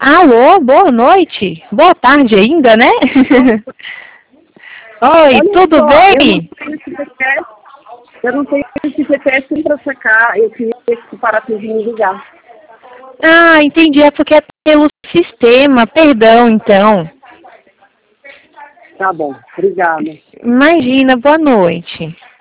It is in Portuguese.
Alô, boa noite. Boa tarde ainda, né? Oi, Olha tudo só, bem? eu não tenho esse GPS para sacar, eu queria que parasse de me ligar. Ah, entendi. É porque é pelo sistema. Perdão, então. Tá bom, obrigada. Imagina, boa noite.